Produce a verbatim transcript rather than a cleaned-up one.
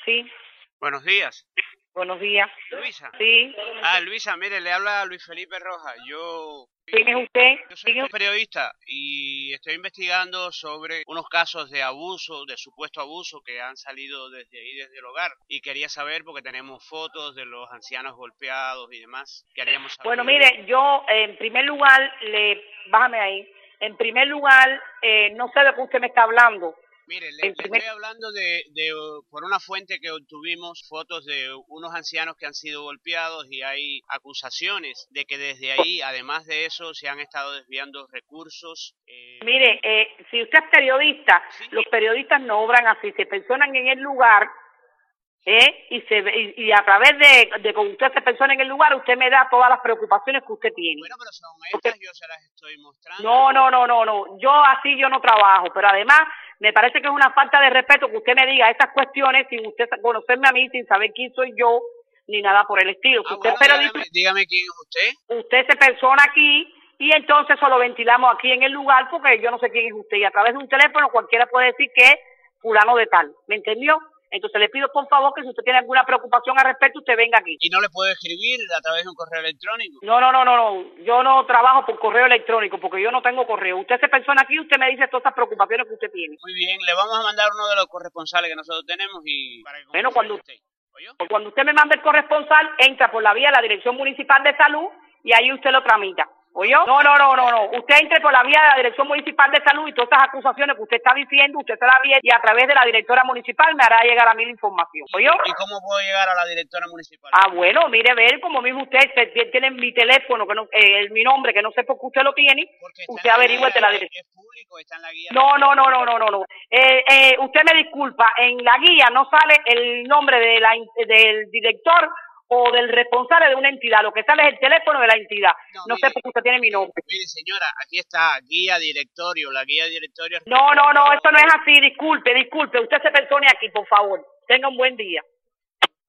Sí, Buenos días. buenos días. Luisa. Sí, Ah, Luisa, mire, le habla Luis Felipe Rojas. Yo, ¿quién es usted? yo soy ¿Quién es- periodista y estoy investigando sobre unos casos de abuso, de supuesto abuso que han salido desde ahí, desde el hogar. Y quería saber, porque tenemos fotos de los ancianos golpeados y demás. Queríamos saber. Bueno, mire, yo en primer lugar, le, bájame ahí, en primer lugar, eh, no sé de qué usted me está hablando. Mire, le, En le primer- estoy hablando de, de, uh, por una fuente que obtuvimos fotos de unos ancianos que han sido golpeados y hay acusaciones de que desde ahí, además de eso, se han estado desviando recursos. Eh, Mire, eh, si usted es periodista, Sí. los periodistas no obran así, se personan en el lugar, ¿eh? Y, se, ve- y, y a través de, de que usted se persona en el lugar, usted me da todas las preocupaciones que usted tiene. Bueno, pero son Porque- estas, yo se las estoy mostrando. No, no, no, no, no. Yo así yo no trabajo, pero además me parece que es una falta de respeto que usted me diga estas cuestiones sin usted conocerme a mí, sin saber quién soy yo, ni nada por el estilo. Si Ah, usted bueno, es periodista, dígame, dígame quién es usted. usted se persona aquí y entonces eso lo ventilamos aquí en el lugar porque yo no sé quién es usted y a través de un teléfono cualquiera puede decir que es fulano de tal. ¿Me entendió? Entonces le pido por favor que si usted tiene alguna preocupación al respecto, usted venga aquí. Y no le puedo escribir a través de un correo electrónico. No, no, no, no, no. Yo no trabajo por correo electrónico porque yo no tengo correo. Usted se persona aquí y usted me dice todas estas preocupaciones que usted tiene. Muy bien, le vamos a mandar uno de los corresponsales que nosotros tenemos y para que Bueno, converse cuando- con usted. ¿Oyó? Pues cuando usted me manda el corresponsal, entra por la vía de la Dirección Municipal de Salud y ahí usted lo tramita. ¿Oyó? No, no, no, no, no. Usted entre por la vía de la Dirección Municipal de Salud y todas estas acusaciones que usted está diciendo, usted se las vía y a través de la directora municipal me hará llegar a mí la información. ¿Oyó? ¿Y cómo puedo llegar a la directora municipal? Ah, bueno, mire, ver, como mismo usted se- tiene mi teléfono, que no, eh, mi nombre, que no sé por qué usted lo tiene, Porque está usted en la averigüe guía, de la es- dirección. es público, está en la guía. No, no, no, no, no, no, no. Eh, eh, usted me disculpa, en la guía no sale el nombre de la, in- del director o del responsable de una entidad, lo que sale es el teléfono de la entidad. No, No mire, sé por qué usted tiene mi nombre. Mire, señora, aquí está, guía directorio, la guía directorio. No, no, no, eso no es así, disculpe, disculpe, usted se persone aquí, por favor. Tenga un buen día.